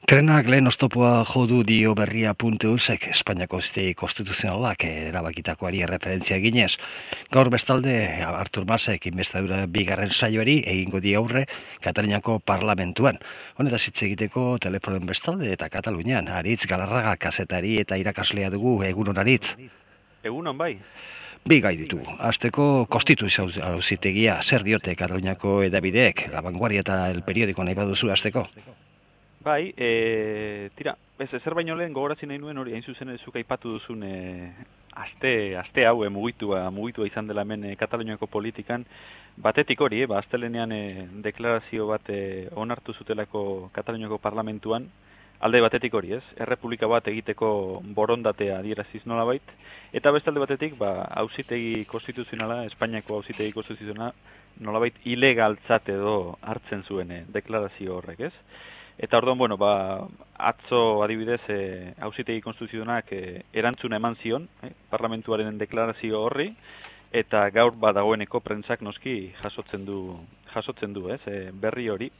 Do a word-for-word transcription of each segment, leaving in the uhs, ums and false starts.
Trenak lehen oztopoa jo du dio berria puntu eusek, Espainiako auzitegi konstituzionalak erabakitakoari erreferentzia eginez. Gaur bestalde, Artur Masek inbestadura bigarren saioari egingo di aurre Kataluniako parlamentuan. Honetaz hitz egiteko telefonen bestalde eta Katalunian, Aritz Galarraga kazetari eta irakaslea dugu. Egunon, Aritz. Egunon, bai. Bi gai ditugu. Azteko konstituzio auzitegia, zer diote Kataluniako edabideek, La Vanguardia eta El Periódico nahi baduzu azteko? Bai, e, tira, ez, zer baino lehen gogorazi nahi nuen hori, hain zuzen zuk aipatu duzun e, aste, aste hau e, mugitua, mugitua izan dela hemen e, Kataluniako politikan, batetik hori, e, ba, astelenean e, deklarazio bat e, onartu zutelako Kataluniako parlamentuan, alde batetik hori, ez, errepublika bat egiteko borondatea adieraziz nolabait, eta bestalde batetik, ba, auzitegi konstituzionala, Espainiako auzitegi konstituzionala, nolabait ilegaltzat edo hartzen zuen e, deklarazio horrek, ez? Eta orduan, bueno, ba, atzo adibidez e, auzitegi konstituzionalak e, erantzuna eman zion, eh, parlamentuaren deklarazio horri, eta gaur badagoeneko prentsak noski jasotzen du, jasotzen du, ez, e, berri hori.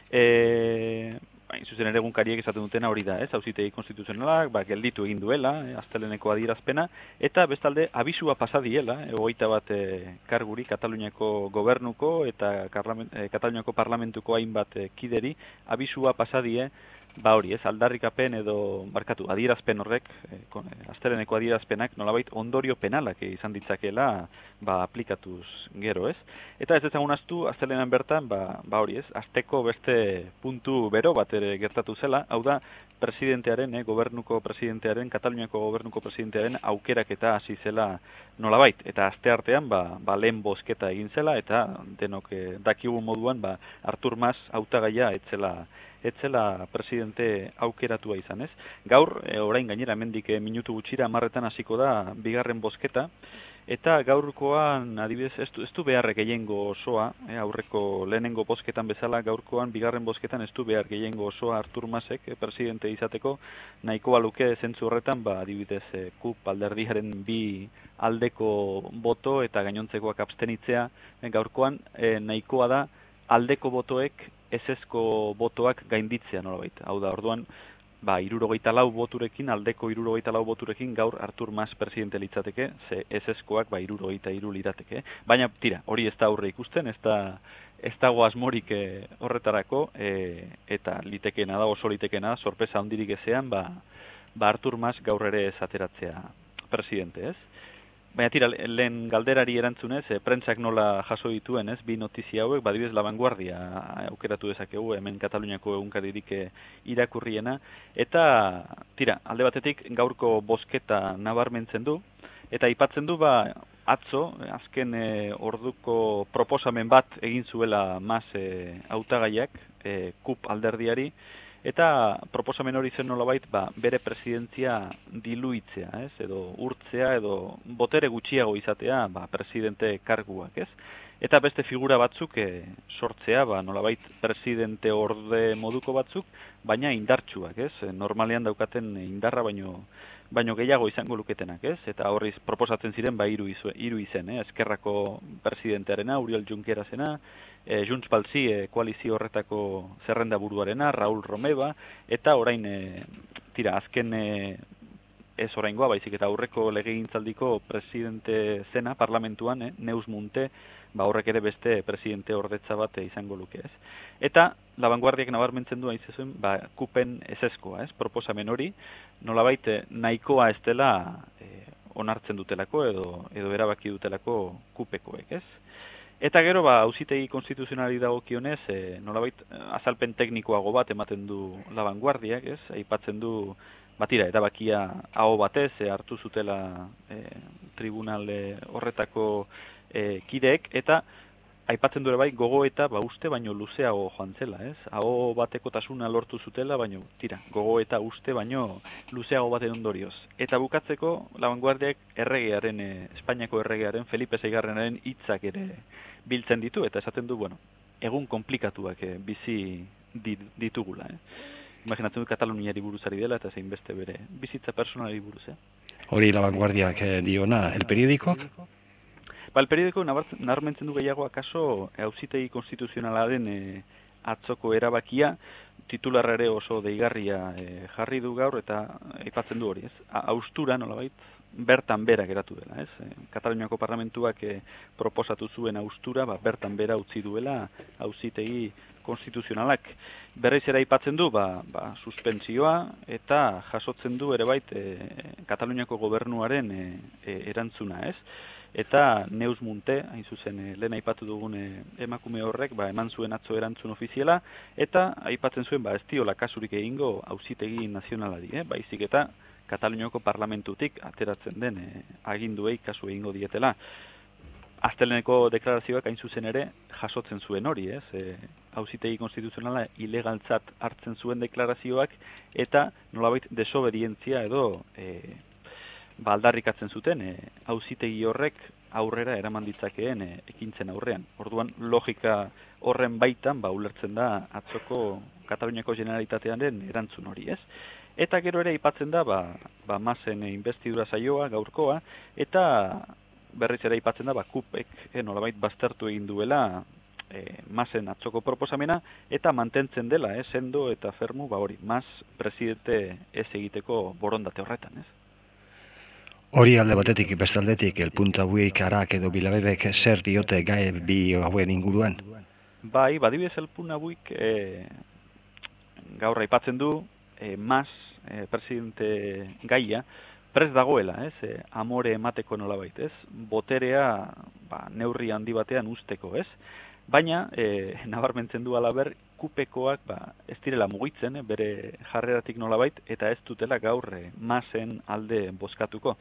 E, hain zuzen ere egunkariek esaten dutena hori da, ez, auzitegi konstituzionalak, ba, gelditu egin duela, e, asteleneko adierazpena, eta bestalde abisua pasa diela, e, hogeita bat e, karguri Kataluniako gobernuko eta e, Kataluniako parlamentuko hainbat e, kideri, abisua pasa die, ba hori, ez, aldarrikapen edo, barkatu, adierazpen horrek, e, kon, e, asteleneko adierazpenak nolabait ondorio penalak e, izan ditzakela, ba, aplikatuz gero, ez. Eta ez ezagun astu, astelenan bertan, ba, ba hori, ez, asteko beste puntu bero bat ere gertatu zela, hau da, presidentearen, eh, gobernuko presidentearen, Kataluniako gobernuko presidentearen aukeraketa hasi zela nolabait. Eta aste artean, ba, ba lehen bozketa egin zela, eta denok eh, dakigu moduan, ba, Artur Mas hautagaia etzela etzela presidente aukeratua izan, ez? Gaur, e, orain gainera, hemendik e, minutu gutxira hamarretan hasiko da bigarren bozketa, eta gaurkoan, adibidez, ez du, ez du behar gehiengo osoa, e, aurreko lehenengo bozketan bezala, gaurkoan, bigarren bozketan ez du behar gehiengo osoa Artur Masek, e, presidente izateko, nahiko baluke zentzu horretan, ba, adibidez, e, KUP alderdiaren bi aldeko boto eta gainontzekoak abstenitzea, e, gaurkoan, e, nahikoa da aldeko botoek ezezko botoak gainditzea nolabait. Hau da, orduan, ba, hirurogeita lau boturekin, aldeko hirurogeita lau boturekin gaur Artur Mas presidente litzateke, ze ezezkoak ba hirurogeita hiru lirateke. Baina, tira, hori ez da aurre ikusten, ez da ez dago asmorik e, horretarako, e, eta litekeena da, oso litekeena da, sorpresa handirik ezean, ba, ba Artur Mas gaur ere ez ateratzea presidente, ez? Baina tira, lehen galderari erantzunez, e, prentsak nola jaso dituen, ez, bi notizia hauek, badibidez La Vanguardia aukeratu dezakegu, hemen Kataluniako egunkaririk irakurriena, eta, tira, alde batetik gaurko bozketa nabarmentzen du, eta aipatzen du, ba, atzo, azken e, orduko proposamen bat egin zuela Mas e, hautagaiak, e, KUP alderdiari, eta proposamen hori zen nolabait, ba, bere presidentzia diluitzea, ez? Edo urtzea, edo botere gutxiago izatea, ba, presidente karguak, ez? Eta beste figura batzuk e, sortzea, ba, nolabait presidente orde moduko batzuk, baina indartsuak, ez? Normalean daukaten indarra baino baino gehiago izango luketenak, ez? Eta horriz proposatzen ziren, ba, hiru hiru izen, eh? Eskerrako presidentearena, Uriol Junquerasena, E, Junts pel Sí e, koalizio horretako zerrenda buruarena, Raúl Romeva, eta orain, e, tira, azken e, ez oraingoa, baizik eta aurreko legegintzaldiko presidente zena parlamentuan, e, Neus Munte, ba horrek ere beste presidente ordetza bat e, izango luke, ez. Eta, La Vanguardiak nabarmentzen du haizezuen, ba, kupen ezezkoa, ez, proposamen hori, nolabait nahikoa ez dela e, onartzen dutelako edo, edo erabaki dutelako kupekoek, ez. Eta gero, ba, auzitegi konstituzionali dagokionez, e, nolabait azalpen teknikoago bat ematen du La Vanguardiak, ez? Aipatzen du, batira, erabakia aho batez e, hartu zutela e, tribunale horretako e, kideek, eta aipatzen du ere bai gogoeta ba uste baino luzeago joan zela, ez? Aho bateko tasuna lortu zutela, baino tira, gogoeta uste baino luzeago baten ondorioz. Eta bukatzeko La Vanguardiak erregearen, e, Espainiako erregearen, Felipe seigarrenaren hitzak ere biltzen ditu, eta esaten du, bueno, egun komplikatuak e, bizi ditugula, eh? Imaginatzen du Kataluniari buruzari dela, eta zein beste bere bizitza personali buruz, eh? Hori La Vanguardiak eh, diona, El Periódico? Ba, El Periódico nabarmentzen du gehiago akaso auzitegi konstituzionalaren e, atzoko erabakia, titularra ere oso deigarria e, jarri du gaur eta aipatzen du hori, ez? Haustura nolabait bertan bera geratu dela, ez? E, Kataluniako parlamentuak e, proposatu zuen haustura, ba, bertan bera utzi duela auzitegi konstituzionalak. Berriz ere aipatzen du, ba, ba, suspentsioa eta jasotzen du ere bait e, Kataluniako gobernuaren e, e, erantzuna, ez? Eta Neus Munte, hain zuzen, e, lehen aipatu dugun e, emakume horrek, ba, eman zuen atzo erantzun ofiziala, eta aipatzen zuen, ba, ez diola kasurik egingo auzitegi nazionalari, eh? Baizik eta Kataluniako parlamentutik ateratzen den e, aginduei kasu egingo dietela. Asteleneko deklarazioak hain zuzen ere jasotzen zuen hori, ez? E, auzitegi konstituzionala ilegaltzat hartzen zuen deklarazioak eta nolabait desobedientzia edo e, ba, aldarrikatzen zuten e, auzitegi horrek aurrera eraman ditzakeen e, ekintzen aurrean. Orduan logika horren baitan ba ulertzen da atzoko Kataluniako Generalitatearen erantzun hori, ez? Eta gero ere aipatzen da ba ba Masen investidura saioa gaurkoa eta berriz ere aipatzen da ba Kupek e, nolabait baztertu egin duela e, Masen atzoko proposamena eta mantentzen dela, eh, sendo eta fermu ba hori, Mas presidente ez egiteko borondate horretan, ez? Hori alde batetik, bestaldetik, El Punto hauek Arak edo Bilabebek zer diote gai bi hauen inguruan? Bai, badibidez El Punto hauek e, gaur aipatzen du e, Mas e, presidente gaia prez dagoela, ez? E, amore emateko nolabait, ez? Boterea ba, neurri handi batean usteko, ez? Baina, e, nabarmentzen du alaber, Kupekoak ba, ez direla mugitzen, eh, bere jarreratik nolabait, eta ez dutela gaur e, Masen alde bozkatuko.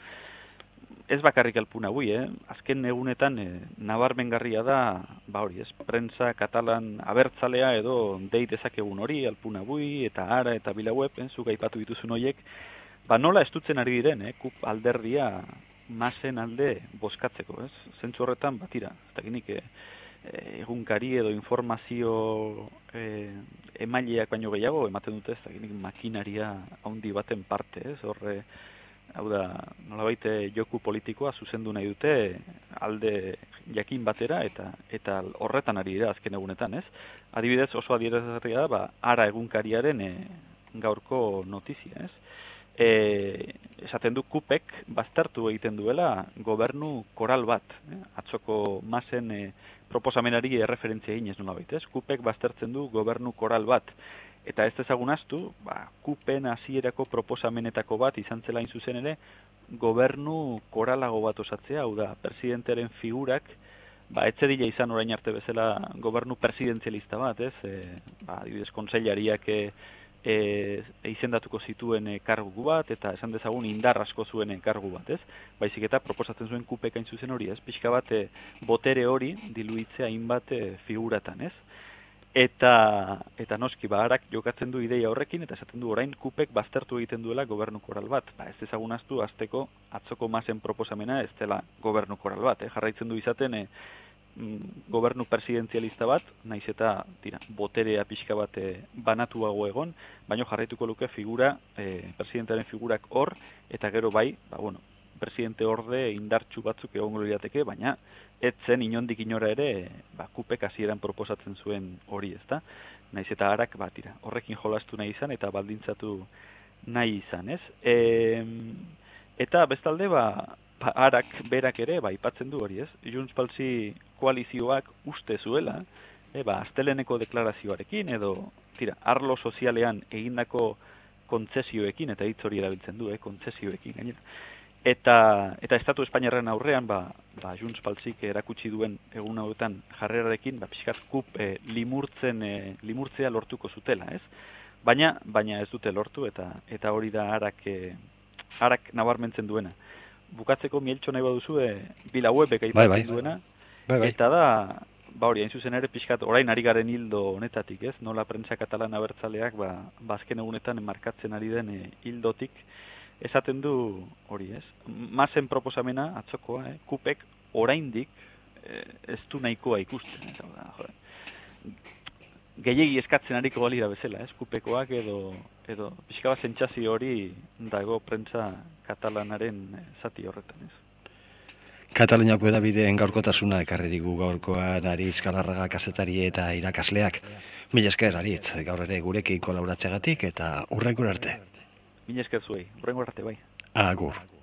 Ez bakarrik El Punto haui, eh? Azken egunetan e, nabarmengarria da, ba hori, ez? Prentza katalan abertzalea edo dei dezakegun hori, El Punto haui, eta Ara, eta Bilaweb, eh? Zuk aipatu dituzun horiek, ba nola estutzen ari diren, eh? Kup alderdia Masen alde bozkatzeko, ez? Zentzu horretan, batira, ez dakinik, eh? egunkari edo informazio e, emaileak baino gehiago ematen dute, ez dakinik makinaria handi baten parte, ez? Horre, hau da, nolabait joku politikoa zuzendu nahi dute alde jakin batera eta eta horretan ari dira azken egunetan, ez? Adibidez oso adierazgarria da, ba, Ara egunkariaren e, gaurko notizia, ez? E, esaten du Kupek baztertu egiten duela gobernu koral bat, eh? Atzoko Masen e, proposamenari erreferentzia eginez nolabait, ez? Kupek baztertzen du gobernu koral bat. Eta ez dezagun ahaztu, ba, Kupen hasierako proposamenetako bat izan zela hain zuzen ere, gobernu koralago bat osatzea, hau da, presidentearen figurak, ba, etzedila izan orain arte bezala gobernu presidenzialista bat, ez? E, ba, adibidez, kontseilariak e, e, izendatuko zituen e, kargu bat, eta esan dezagun indar asko zuen e, kargu bat, ez? Baizik eta proposatzen zuen Kupek hain zuzen hori, ez? Pixka bat e, botere hori diluitzea hainbat e, figuratan, ez? Eta, eta noski, ba, Arak jokatzen du ideia horrekin, eta esaten du orain Kupek baztertu egiten duela gobernu koral bat. Ba, ez ezagun ahaztu, azteko atzoko Masen proposamena ez dela gobernu koral bat, eh? Jarraitzen du izaten e, gobernu presidenzialista bat, naiz eta tira, boterea pixka bat e, banatuago egon, baino jarraituko luke figura, e, presidentearen figurak hor, eta gero bai, ba, bueno, presidente orde indartsu batzuk egongo lirateke, baina ez zen inondik inora ere, ba, Kupek hasieran proposatzen zuen hori, ezta? Naiz eta Arak, ba, tira, horrekin jolastu nahi izan eta baldintzatu nahi izan, ez? E, eta bestalde, ba, ba, Arak berak ere, ba, aipatzen du hori, ez? Junts Paltzi koalizioak uste zuela, e, ba, asteleneko deklarazioarekin, edo, tira, arlo sozialean egindako kontzesioekin, eta hitz hori erabiltzen du, eh, kontzesioekin, gainera. Eta, eta Estatu Espainiarren aurrean, ba, ba, Junts Paltzik erakutsi duen egun hauetan jarrerarekin, ba, pixkat Kup e, limurtzen, e, limurtzea lortuko zutela, ez? Baina, baina ez dute lortu, eta eta hori da Arak, e, Arak nabarmentzen duena. Bukatzeko mieltxo nahi baduzu, e, Bilawebek aipatzen bai, bai. duena, Bai, bai. eta da, ba hori, hain zuzen ere pixkat, orain ari garen hildo honetatik, ez? Nola prentsa katalan abertzaleak, ba, bazken egunetan markatzen ari den e, hildotik, esaten du hori, ez? Masen proposamena, atzokoa, eh? Kupek oraindik eh, ez du nahikoa ikusten. Ez da, jode. Gehiegi eskatzen ariko balira bezala, ez? Kupekoak edo, edo pixka bat sentsazio hori dago prentsa katalanaren zati horretan, ez? Kataluniako edabideen gaurkotasuna ekarri digu gaurkoan Aritz Galarraga kazetari eta irakasleak. Mila esker, Aritz, gaur ere gurekin kolaboratzeagatik eta hurrengora arte. Mila esker zuei, hurrengora arte bai. Agur.